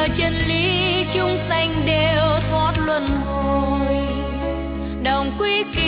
nhờ chân lý chúng sanh đều thoát luân hồi, đồng quy